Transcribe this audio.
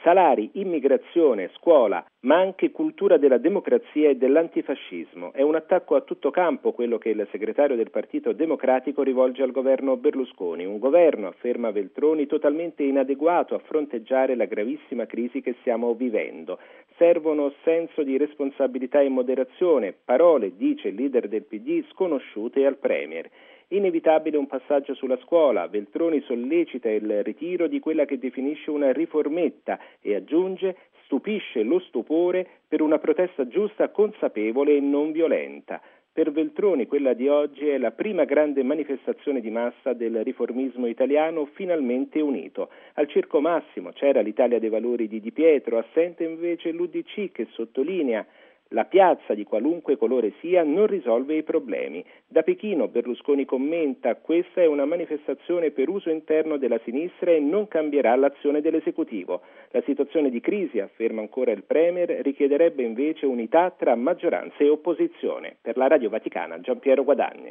Salari, immigrazione, scuola, ma anche cultura della democrazia e dell'antifascismo. È un attacco a tutto campo quello che il segretario del Partito Democratico rivolge al governo Berlusconi. Un governo, afferma Veltroni, totalmente inadeguato a fronteggiare la gravissima crisi che stiamo vivendo. Servono senso di responsabilità e moderazione, parole, dice il leader del PD, sconosciute al Premier. Inevitabile un passaggio sulla scuola. Veltroni sollecita il ritiro di quella che definisce una riformetta e aggiunge: stupisce lo stupore per una protesta giusta, consapevole e non violenta. Per Veltroni quella di oggi è la prima grande manifestazione di massa del riformismo italiano finalmente unito. Al Circo Massimo c'era l'Italia dei Valori di Di Pietro, assente invece l'UDC che sottolinea: la piazza, di qualunque colore sia, non risolve i problemi. Da Pechino Berlusconi commenta: questa è una manifestazione per uso interno della sinistra e non cambierà l'azione dell'esecutivo. La situazione di crisi, afferma ancora il Premier, richiederebbe invece unità tra maggioranza e opposizione. Per la Radio Vaticana, Giampiero Guadagni.